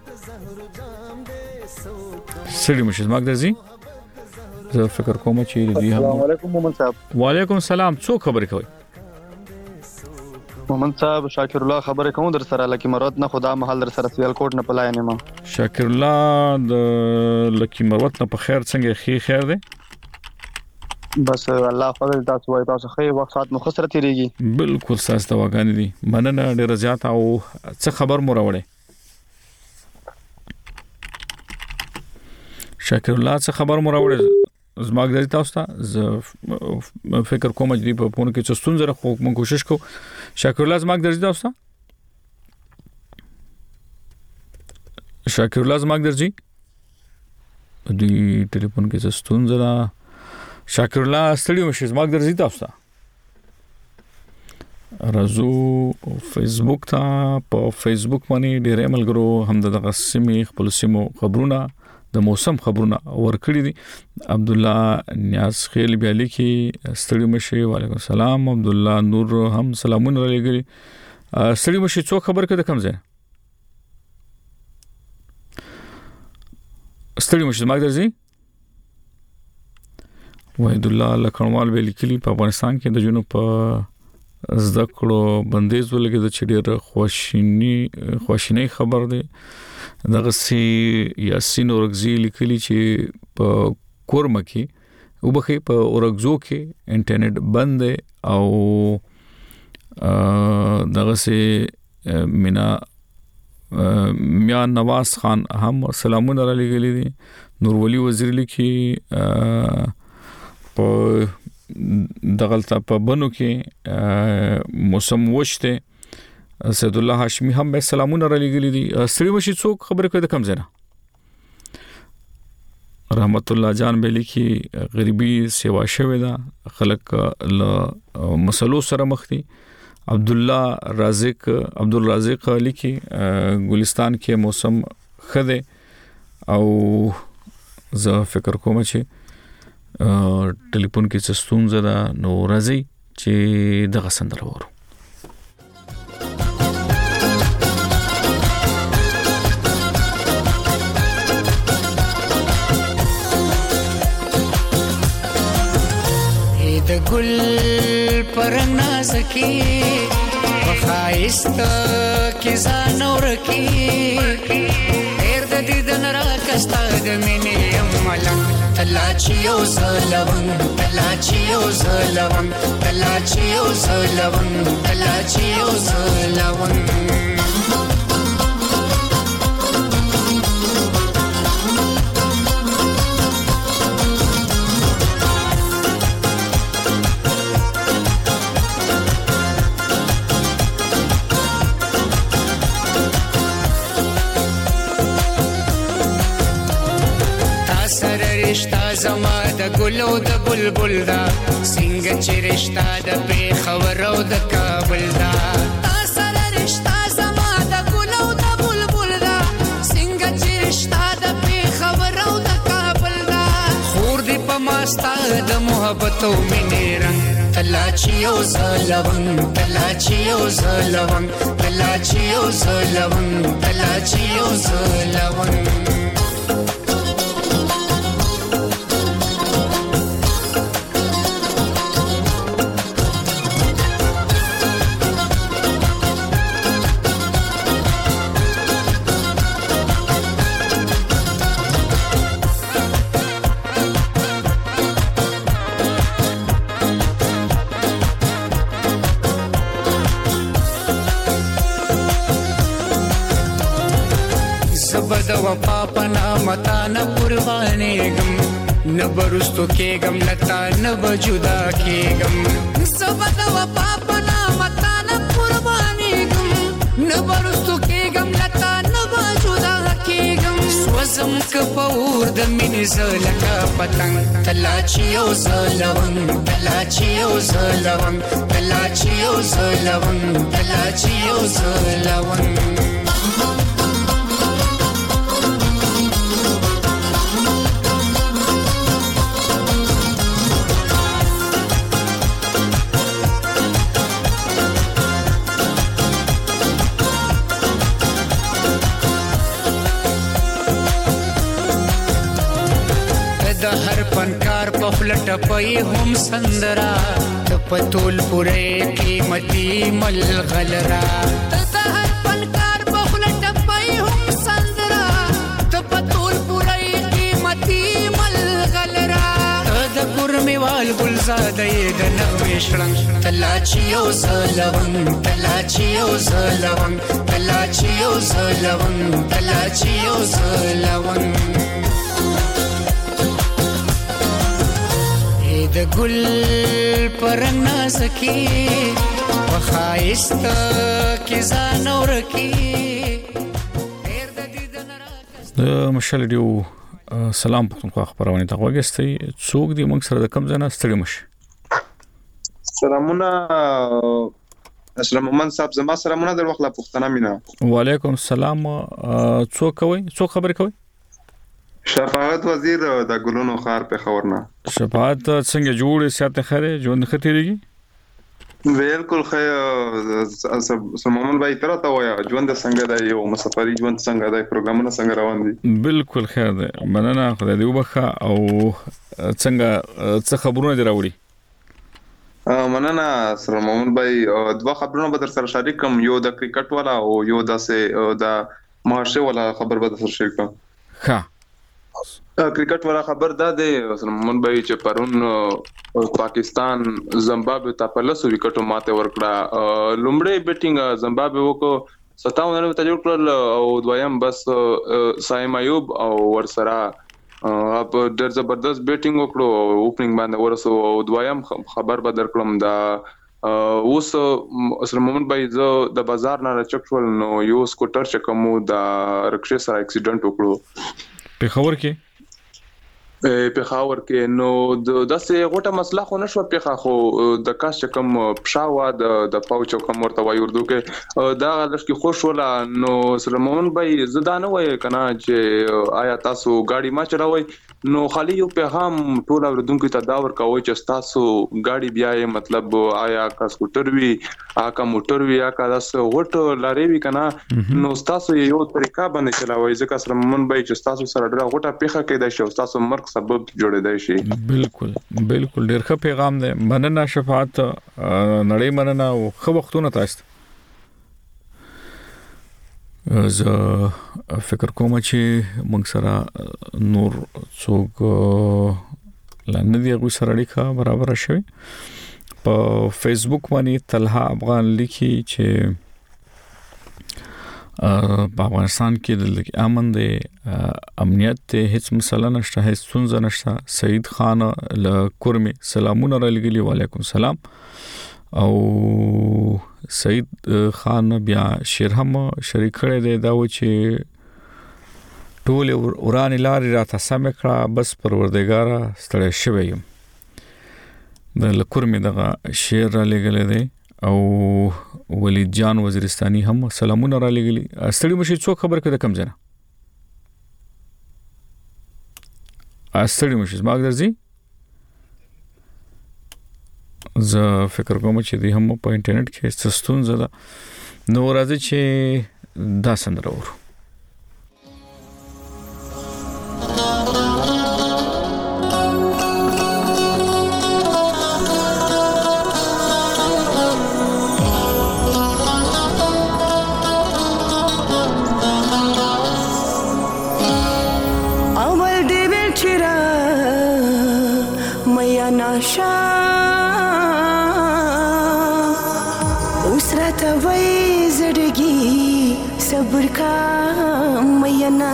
A: زما درځي زه فکر کوم چې دوی هم
Q: السلام علیکم مومن صاحب
A: وعلیکم السلام څوک خبرې کوي
Q: مومن صاحب شاکر الله خبرې کوم در سره لکه مراد نه خدا محل در سره سویل کوټ نه پلای نه ما
A: شاکر الله د لکه مراد نه په خیر څنګه خیر دی
Q: بس الله فضل تاسو وای تاسو خې وخت سات مو خسرت ریږي
A: بالکل ساس دواګان دي مننه ډیر زیات او څه خبر مو راوړې شاکر الله څه خبر مو راوړې زماګ درې تاسو ته فکر کوم چې په پون کې څه ستونزه خو موږ کوشش کوو شاکر الله زماګ درې تاسو ته شاکر الله زماګ درځي دی ټلیفون کې څه ستونزه شاکر الله ستړي مشه زماګ درځي تاسو ته رازو فیسبوک ته په فیسبوک باندې ډېر ملګرو هم دغه سیمې خپل سیمو خبرونه د موسم خبرونه ورکړي دي عبد الله نیاز خیل بیالي کې ستړي مشه وعلیکم السلام عبد الله نور هم سلامونه لګري ستړي مشه څو خبر کده کم ځای ستړي مشه زماګ درځي وحید الله لکھنوال به لیکلي په افغانستان کې د جنوب په زده کړو بندیز ولګي د چډیر خوشینی خبر دی دغه سي یاسین اورغزي لیکلي چې په کورمه کې وبخي په اورغزو کې انټرنیټ بند دی او دغه سي میا نواز خان هم سلامونه لګلي دي نور ولی وزیر لیکي په دغلطه په بنو کې موسم وشته سید الله هاشمی هم به سلامونه را لګلی دي سړي مشي څوک خبره کوي د کم زنه رحمت الله جان به لیکي غریبي سیوا شوه دا خلک له مسلو سره مخ دي عبد الرازق لیکي ګلستان کې موسم خده او زه فکر کوم چې ټلیفون کې څه ستونزه ده نو راځي چې دغه سندره وورو
R: د ګل پرنګ نازکی وخایست کی زانور کی هر د دیدن را کستا د مینې عملن تلاچیو زلون تلاچیو زلون تلاچیو زلون تلاچیو زلون رشتہ زما د ګلو د بلبل دا څنګه چې رشتہ د په خبرو د کابل دا تاسو رشتہ زما د ګلو د بلبل دا څنګه چې رشتہ د په خبرو د کابل دا خور دې په ماستا د محبت او مینې رنگ تلاچیو زلون تلاچیو زلون تلاچیو زلون تلاچیو زلون د وفا پنا متا نه قربانېږم نه برستو کېږم لتا نه بجدا کېږم زه د وفا پنا متا نه قربانېږم نه برستو کېږم لتا نه بجدا کېږم سوزم که په اور د مینې زه لکه پتنګ تلاچیو زلون تلاچیو زلون تلاچیو زلون تلاچیو زلون فنکار په فلټ پي هم سندرا ته پتول پوره قیمتي مل غلرا ته هر فنکار په فلټ پي هم سندرا ته پتول پوره قیمتي مل غلرا د ګرموال ګلزاده د نغمه شړنګ تلاچیو زلون تلاچیو زلون تلاچیو زلون تلاچیو زلون د ګل پرنګ نازکی وخایست کی زانور کی
A: د مشال ډیو سلام پښتونخوا خبرونه ته وګستئ څوک دی موږ سره د کم ځنه ستړي مشه
S: سلامونه اسلام محمد صاحب زما سلامونه در وخت لا پښتنه مینا
A: وعلیکم السلام څوک کوي څوک خبر کوي
S: شفاعت وزیر د ګلونو خار په خبرنا
A: شفاعت څنګه جوړ سیاته خره ژوند خطرېږي
S: بالکل خیر سلمان بھائی ترته وایا ژوند څنګه دی او مسافري ژوند څنګه دی پروګرامونه څنګه روان دي
A: بالکل خیر دی مننه خدای دې وبخه او څنګه څه خبرونه دی راوړي
S: مننه سلمان بھائی دوه خبرونه به در سره شریک کوم یو د کرکټ والا او یو د مارشه والا خبر به در سره شریک کوم
A: ها
S: کرکټ والا خبر دا دی سلمان بھائی چې پرون پاکستان زمبابوے ته په لاسو وکټو ماته ورکړه لومړی بیټینګ زمبابوے وکړو 57 ته جوړ کړل او دویم بس سایم ایوب او ورسره ډېر زبردست بیټینګ وکړو اوپننګ باندې ورسو او دویم خبر به درکړم دا اوس سره مومن بای زه د بازار نه چکول نو یو سکوټر چې کوم د رکشې سره اکسیډنټ وکړو
A: په خبر کې
S: نو داسې غوټه مسله خو نشو په خو د کاش کم پښاوه د پاوچ کم ورته وای اردو کې دا لږ کې خوش ولا نو سلمون بای زدانه وای کنه چې آیا تاسو گاډي ما چلوي نو خالي یو پیغام ټول اوردونکو ته دا ورکوي چې تاسو گاډي بیاي مطلب آیا کا سکوټر وی آکا موټر وی آکا داس غوټ لاري وی کنه نو تاسو یو طریقه باندې چلوي ځکه سلمون بای چې تاسو سره ډېر غوټه پیخه کې د شو تاسو مرګ سبب جوړېدای شي
A: بالکل ډېر ښه پیغام دی مننه شفاعت نړۍ مننه او ښه وختونه تاسو زه فکر کوم چې موږ سره نور څوک لاندې دی غو سره اړیکه برابر شوی په فیسبوک باندې طلحه افغان لیکي چې په افغانستان کې د امن دی امنیت ته هیڅ مسله نشته هیڅ ستونزه نشته سعید خان له کورمي سلامونه را لګلی وعلیکم سلام او سعید خان بیا شیر هم شریک کړی دی دا و چې ټول ورانی لارې راته سم کړه بس پروردګار ستړی شوی یم د لکورمي دغه شیر را لګل دی او ولید جان وزیرستاني هم سلامونه را لګلی ستړي مشي څو خبر کړه کم ځنه ستړي مشي زما درځي زه فکر کوم چې دی هم په انټرنیټ کې ستونزه ده نو راځي چې دا سندره ورو
L: صبر کا مینا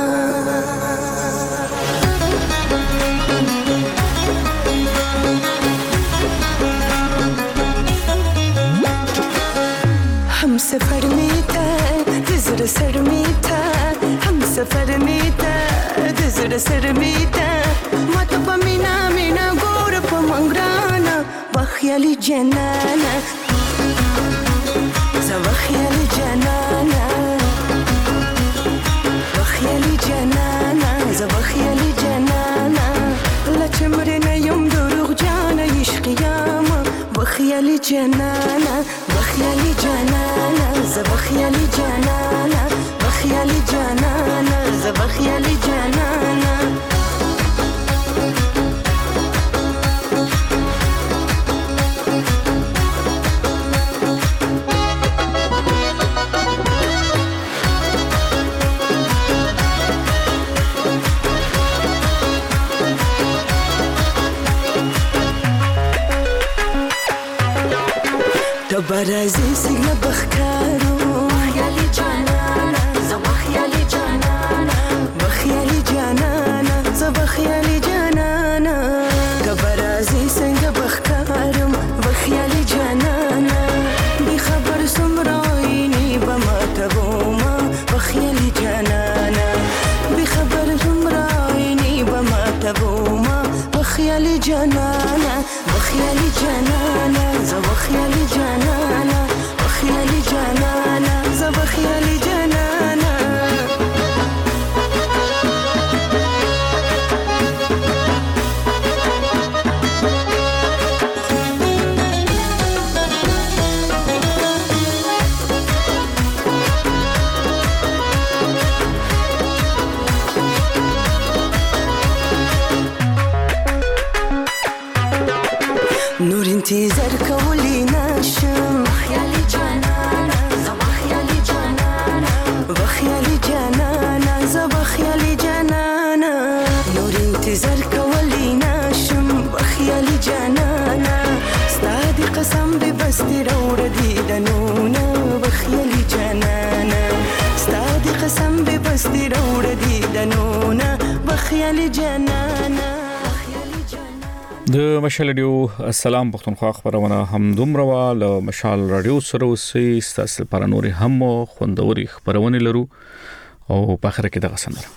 L: हम सफर में था गुजर सर में था हम सफर में था गुजर सर में था मत पमीना मीना गोर पमंगराना बखियाली जनाना زبخيالي جنانا بخيالي جنانا زبخيالي جنانا لا تمرنا يوم دروغ جانا يشقي ياما بخيالي جنانا بخيالي جنانا زبخيالي جنانا بخيالي جنانا زبخيالي جنانا برازي سيغنا بخكارو بخيالي جانانا زبخيالي جانانا بخيالي جانانا زبخيالي جانانا كبرازي سيغنا بخكارو بخيالي جانانا بخبر سمرايني بما تبوما بخيالي جانانا بخبر سمرايني بما تبوما بخيالي جانانا بخيالي جانانا زبخيالي جانانا بخيالي جانانا زبخيالي جانانا نور انتظار كولي ناشم بخيالي جانانا زبخيالي جانانا بخيالي جانانا زبخيالي جانانا نور انتظار كولي ناشم بخيالي جانانا استادي قسم ببستي روردي دنونا بخيالي جانانا استادي قسم ببستي روردي دنونا بخيالي جانانا
A: د مشال رادیو السلام پښتونخوا خبرونه هم دومره له مشال رادیو سره اوسې ستاسو لپاره نور هم خوندوري خبرونه لرو او په اخر کې دغه سندره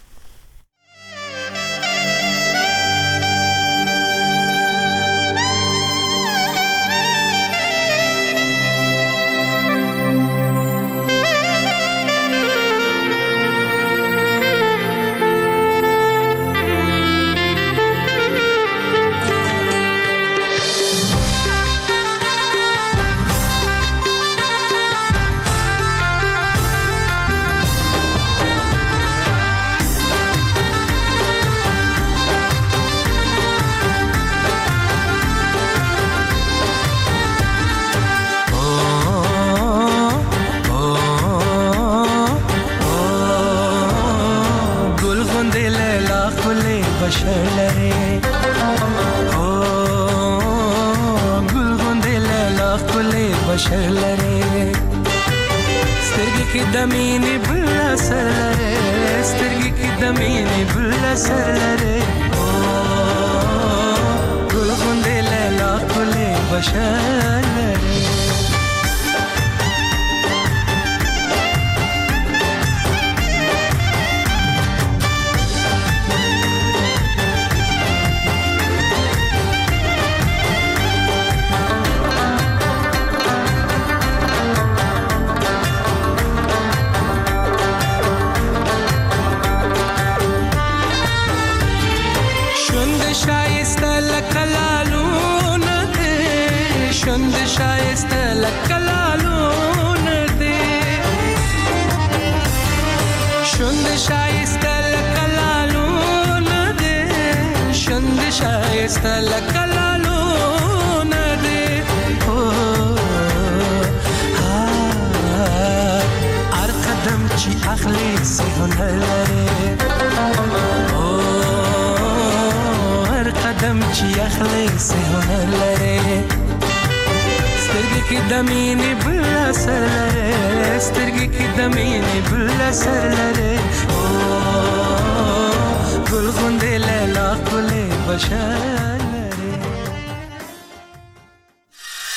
N: ګل غوندې لیلا کولې بشر